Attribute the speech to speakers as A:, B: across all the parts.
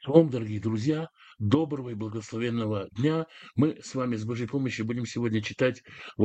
A: Шалом, дорогие друзья, доброго и благословенного дня. Мы с вами с Божьей помощью будем сегодня читать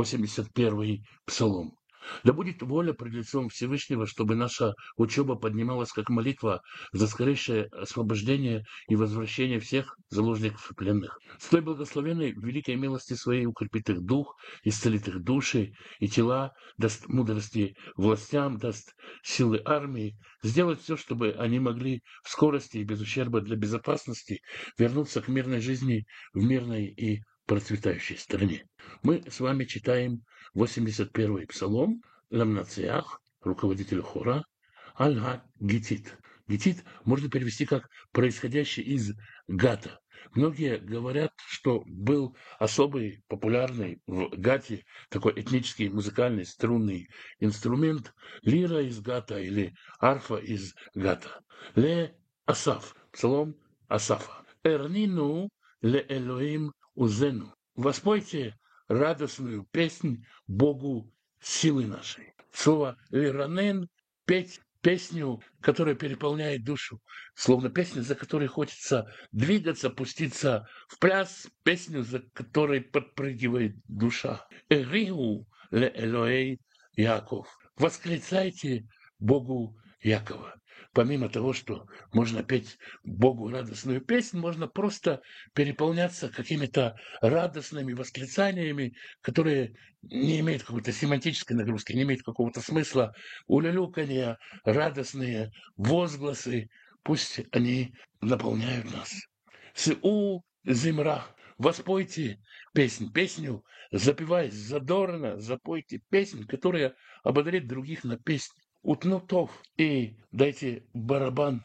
A: 81-й Псалом. Да будет воля пред лицом Всевышнего, чтобы наша учеба поднималась как молитва за скорейшее освобождение и возвращение всех заложников и пленных. С той благословенной в великой милости своей укрепит их дух, исцелит их души и тела, даст мудрости властям, даст силы армии, сделать все, чтобы они могли в скорости и без ущерба для безопасности вернуться к мирной жизни в мирной и процветающей стране. Мы с вами читаем 81-й Псалом Ламнациах, руководителю хора, Аль-Га-Гитит. Гитит можно перевести как «происходящий из Гата». Многие говорят, что был особый популярный в Гате такой этнический музыкальный струнный инструмент лира из Гата или арфа из Гата. Ле Асаф, псалом Асафа. Эрнину ле Элоим узену. Воспойте радостную песнь Богу силы нашей. Слово «лиранен» – петь песню, которая переполняет душу, словно песню, за которой хочется двигаться, пуститься в пляс, песню, за которой подпрыгивает душа. «Эриу ле Элоэй Яков». Восклицайте Богу Якова. Помимо того, что можно петь Богу радостную песнь, можно просто переполняться какими-то радостными восклицаниями, которые не имеют какой-то семантической нагрузки, не имеют какого-то смысла. Улюлюканья, радостные возгласы, пусть они наполняют нас. Сыу зимра, воспойте песню, запеваясь задорно, запойте песнь, которая ободрит других на песнь. Утнутов и дайте барабан,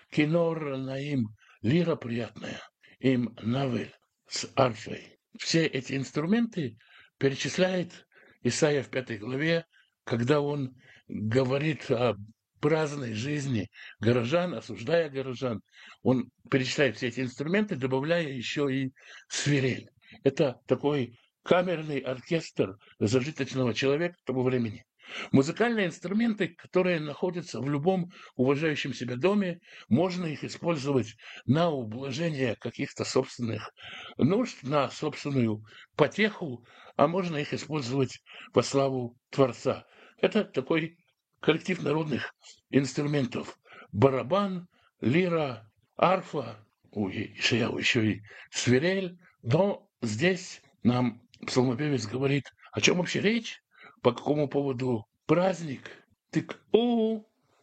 A: кинор наим, лира приятная, им навель с арфой. Все эти инструменты перечисляет Исаия в 5 главе, когда он говорит о праздной жизни горожан, осуждая горожан. Он перечисляет все эти инструменты, добавляя еще и свирель. Это такой камерный оркестр зажиточного человека того времени. Музыкальные инструменты, которые находятся в любом уважающем себя доме, можно их использовать на ублажение каких-то собственных нужд, на собственную потеху, а можно их использовать во славу Творца. Это такой коллектив народных инструментов. Барабан, лира, арфа, у Ишаяу еще и свирель. Но здесь нам псалмопевец говорит, о чем вообще речь, по какому поводу праздник. Тик-у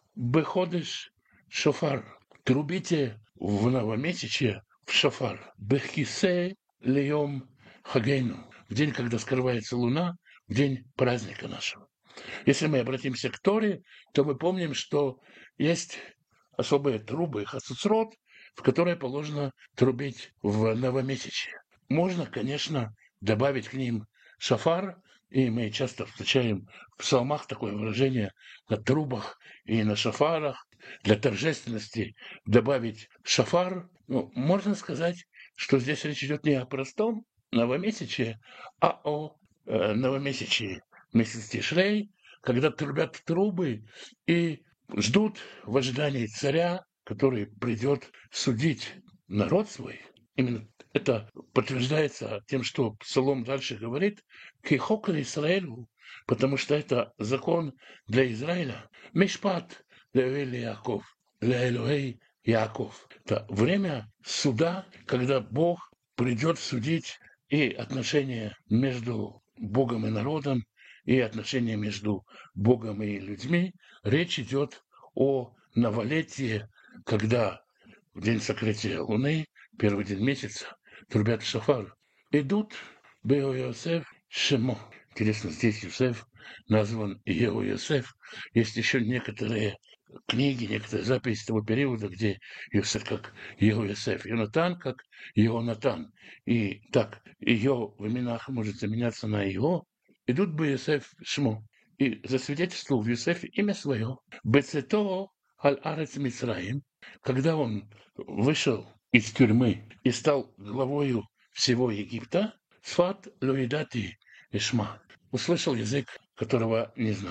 A: беходыш шофар. Трубите в новомесячье в шофар. Бехисе льем хагейну. В день, когда скрывается луна, в день праздника нашего. Если мы обратимся к Торе, то мы помним, что есть особые трубы, хацуцрот, в которые положено трубить в новомесячье. Можно, конечно, добавить к ним шафар, и мы часто встречаем в псалмах такое выражение на трубах и на шафарах. Для торжественности добавить шафар. Ну, можно сказать, что здесь речь идет не о простом новомесячье, а о новомесячье месяц Тишрей, когда трубят трубы и ждут в ожидании царя, который придет судить народ свой. Именно это подтверждается тем, что Псалом дальше говорит «Кихок Израилю», потому что это закон для Израиля. Мишпат леэль Яков, леэлюэй Яков. Это время суда, когда Бог придет судить и отношения между Богом и народом, и отношения между Богом и людьми. Речь идет о новолетии, когда в день сокрытия Луны, первый день месяца, трубят шафар. Идут Бео Йосеф Шемо. Интересно, здесь Йосеф назван Ео Йосеф. Есть еще некоторые книги, некоторые записи того периода, где Йосеф как Ео Йосеф, Йонатан как Йонатан. И так, ее в именах может заменяться на его. Идут бы Йосеф Шмо. И засвидетельствовал в Йосефе имя свое. Бецето аль-Арец Мицраим, когда он вышел из тюрьмы и стал главою всего Египта, Сфат Луидати Ишма, услышал язык, которого не знал.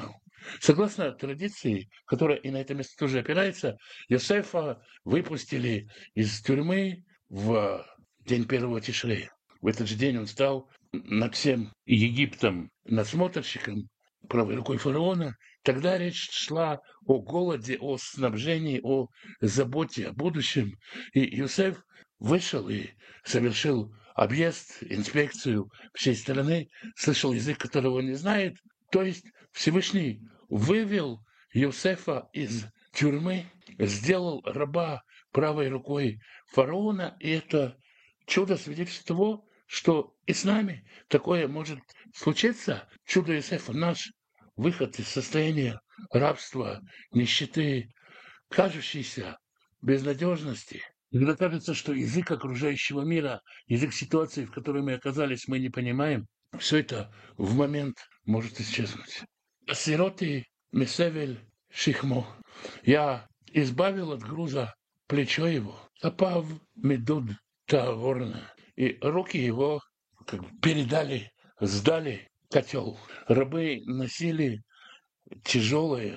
A: Согласно традиции, которая и на это место тоже опирается, Йосефа выпустили из тюрьмы в день первого Тишрея. В этот же день он стал над всем Египтом надсмотрщиком, правой рукой фараона. Тогда речь шла о голоде, о снабжении, о заботе о будущем. И Юсеф вышел и совершил объезд, инспекцию всей страны, слышал язык, которого он не знает. То есть Всевышний вывел Юсефа из тюрьмы, сделал раба правой рукой фараона, и это чудо свидетельствует того, что и с нами такое может случиться. Чудо Иосифа, наш выход из состояния рабства, нищеты, кажущейся безнадежности. Когда кажется, что язык окружающего мира, язык ситуации, в которой мы оказались, мы не понимаем, все это в момент может исчезнуть. Сироты Месевель Шихмо. Я избавил от груза плечо его, опав медуд таворна. И руки его как бы передали, сдали котел. Рабы носили тяжелые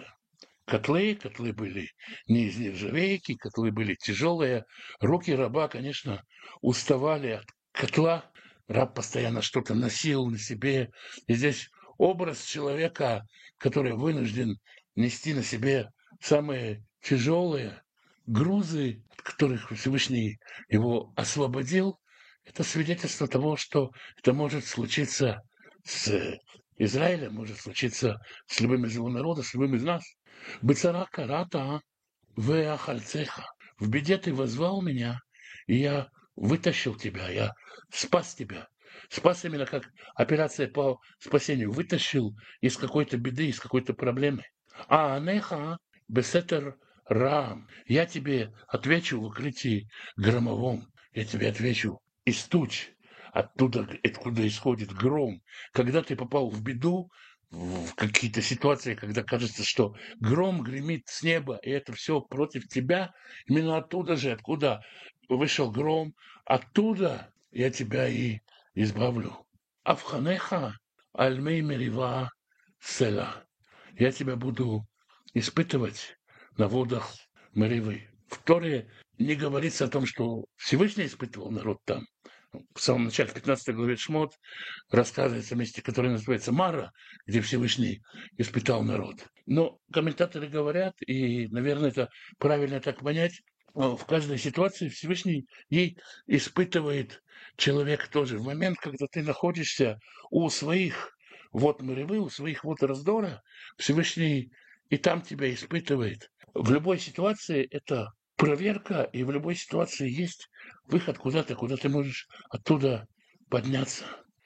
A: котлы были не из нержавейки, котлы были тяжелые. Руки раба, конечно, уставали от котла. Раб постоянно что-то носил на себе. И здесь образ человека, который вынужден нести на себе самые тяжелые грузы, от которых Всевышний его освободил, это свидетельство того, что это может случиться с Израилем, может случиться с любым из его народа, с любым из нас. Быцара карата веахальцеха. В беде ты возвал меня, и я вытащил тебя, я спас тебя. Спас именно как операция по спасению. Вытащил из какой-то беды, из какой-то проблемы. А анеха бесетер рам. Я тебе отвечу в укрытии громовом. Я тебе отвечу из туч. Оттуда, откуда исходит гром. Когда ты попал в беду, в какие-то ситуации, когда кажется, что гром гремит с неба, и это все против тебя, именно оттуда же, откуда вышел гром, оттуда я тебя и избавлю. Авханеха альмей мерива села. Я тебя буду испытывать на водах Меривы. В Торе не говорится о том, что Всевышний испытывал народ там. В самом начале, в 15 главе Шмот, рассказывается о месте, которое называется Мара, где Всевышний испытал народ. Но комментаторы говорят, и, наверное, это правильно так понять, в каждой ситуации Всевышний ей испытывает человек тоже. В момент, когда ты находишься у своих вот моревы, у своих вот раздора, Всевышний и там тебя испытывает. В любой ситуации это проверка, и в любой ситуации есть выход куда-то, куда ты можешь оттуда подняться.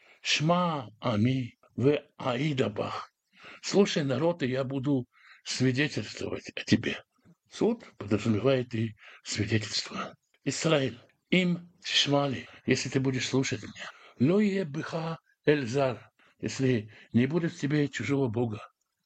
A: Шма ами в аидабах. Слушай, народ, и я буду свидетельствовать о тебе. Суд подразумевает и свидетельство. Израиль, им шмали, если ты будешь слушать меня. Лое быха эльзар, если не будет в тебе чужого Бога.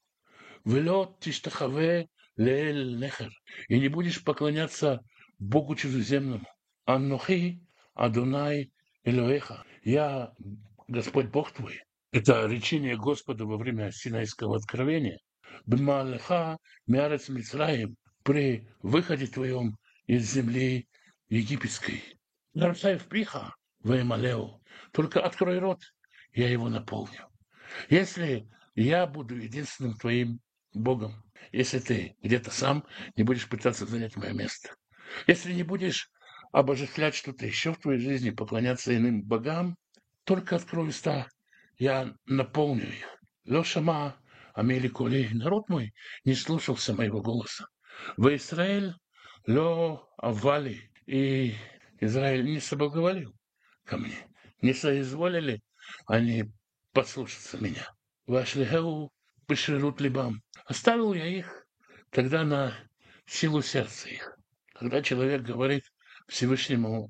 A: Вело тиштахаве леэль нехер, и не будешь поклоняться Богу чужеземному. Аннохи Адонай Элоэха. Я Господь Бог твой. Это речение Господа во время Синайского откровения. Бмалеха мярец Мицраим, при выходе твоем из земли египетской. Нарушай в пиха, ваималеу. Только открой рот, я его наполню. Если я буду единственным твоим Богом, если ты где-то сам не будешь пытаться занять мое место, если не будешь обожествлять что-то еще в твоей жизни, поклоняться иным богам, только открой уста, я наполню их. Лошама Амели Коли, народ мой не слушался моего голоса. В Израиль ло авали, и Израиль не соблаговолил ко мне, не соизволили они послушаться меня. Вашлихеу поширут либам. Оставил я их тогда на силу сердца их. Когда человек говорит Всевышнему,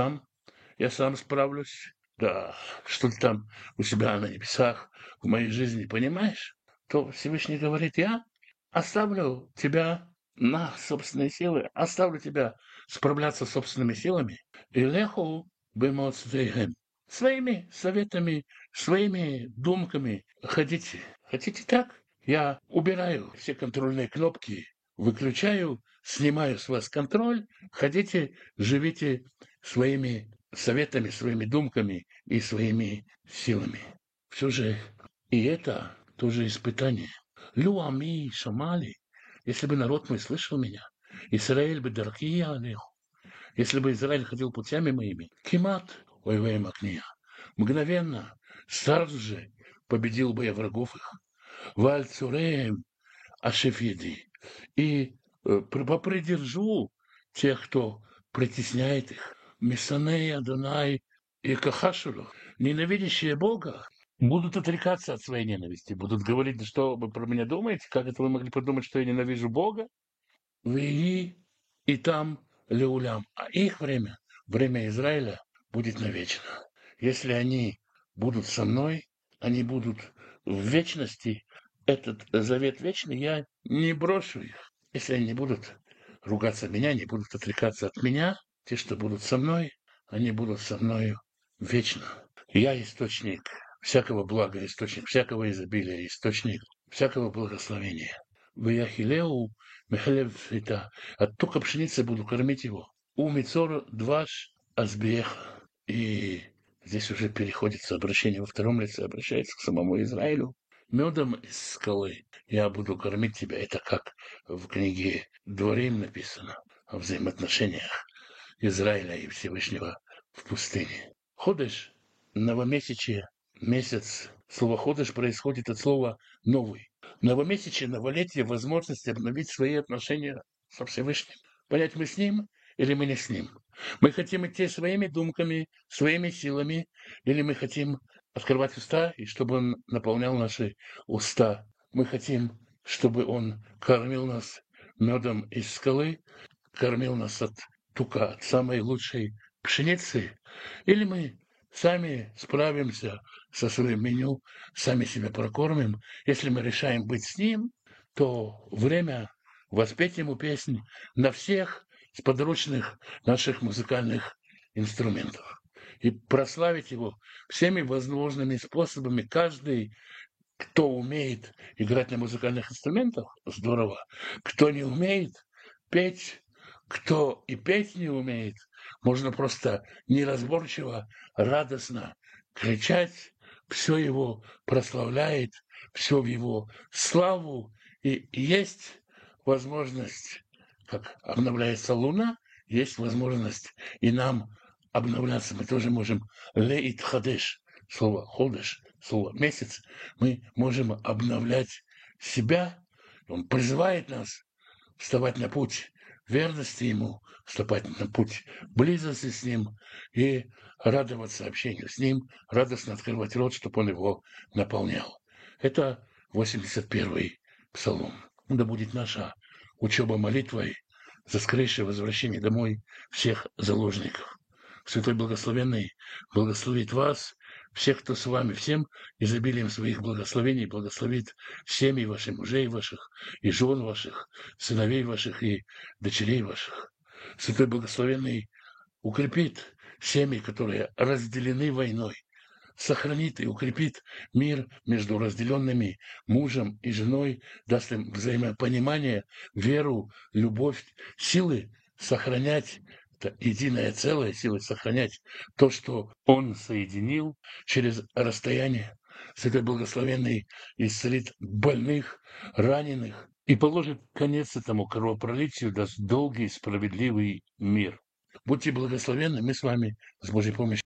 A: я сам справлюсь, да, что ты там у себя на небесах, в моей жизни понимаешь, то Всевышний говорит, я оставлю тебя на собственные силы, оставлю тебя справляться с собственными силами. И леху бемоцвейгем. Своими советами, своими думками ходите. Хотите так? Я убираю все контрольные кнопки, выключаю, снимаю с вас контроль, ходите, живите своими советами, своими думками и своими силами. Все же и это тоже испытание. Люами шамали, если бы народ мой слышал меня, Израиль бы дарки алеху, если бы Израиль ходил путями моими, кимат, ойвей макния, мгновенно, сразу же победил бы я врагов их. Вальцуреем ашефеди. И попридержу тех, кто притесняет их. Мисаней Адонай и Кахашуру, ненавидящие Бога, будут отрекаться от своей ненависти, будут говорить, да что вы про меня думаете, как это вы могли подумать, что я ненавижу Бога? Вы и там Леулям. А их время, время Израиля, будет навечно. Если они будут со мной, они будут в вечности, этот завет вечный, я не брошу их. Если они не будут ругаться меня, не будут отрекаться от меня, те, что будут со мной, они будут со мною вечно. Я источник всякого блага, источник всякого изобилия, источник всякого благословения. Ваяхилеу мехлев это, от только пшеницы буду кормить его. У Мицора дваш азбеха. И здесь уже переходится обращение во втором лице, обращается к самому Израилю. Медом из скалы я буду кормить тебя. Это как в книге Дворим написано о взаимоотношениях Израиля и Всевышнего в пустыне. Ходыш, новомесячие, месяц. Слово ходыш происходит от слова новый. Новомесячие, новолетие, возможность обновить свои отношения со Всевышним. Понять, мы с ним или мы не с ним. Мы хотим идти своими думками, своими силами, или мы хотим открывать уста, и чтобы он наполнял наши уста. Мы хотим, чтобы он кормил нас медом из скалы, кормил нас от тука, от самой лучшей пшеницы, или мы сами справимся со своим меню, сами себя прокормим. Если мы решаем быть с ним, то время воспеть ему песнь на всех с подручных наших музыкальных инструментов и прославить его всеми возможными способами. Каждый, кто умеет играть на музыкальных инструментах, здорово. Кто не умеет петь, кто и петь не умеет, можно просто неразборчиво, радостно кричать, все его прославляет, все в его славу. И есть возможность, как обновляется луна, есть возможность и нам обновляться. Мы тоже можем леит хадеш, слово ходеш, слово месяц, мы можем обновлять себя. Он призывает нас вставать на путь верности Ему, вступать на путь близости с Ним и радоваться общению с Ним, радостно открывать рот, чтобы Он его наполнял. Это 81-й псалом. Да будет наша учеба молитвой за скорейшее возвращение домой всех заложников. Святой Благословенный благословит вас, всех, кто с вами, всем изобилием своих благословений благословит семьи ваших, мужей ваших, и жен ваших, сыновей ваших и дочерей ваших. Святой Благословенный укрепит семьи, которые разделены войной, сохранит и укрепит мир между разделенными мужем и женой, даст им взаимопонимание, веру, любовь, силы сохранять это единое целое, силы сохранять то, что Он соединил через расстояние. Святой Благословенный исцелит больных, раненых и положит конец этому кровопролитию, даст долгий справедливый мир. Будьте благословенны, мы с вами с Божьей помощью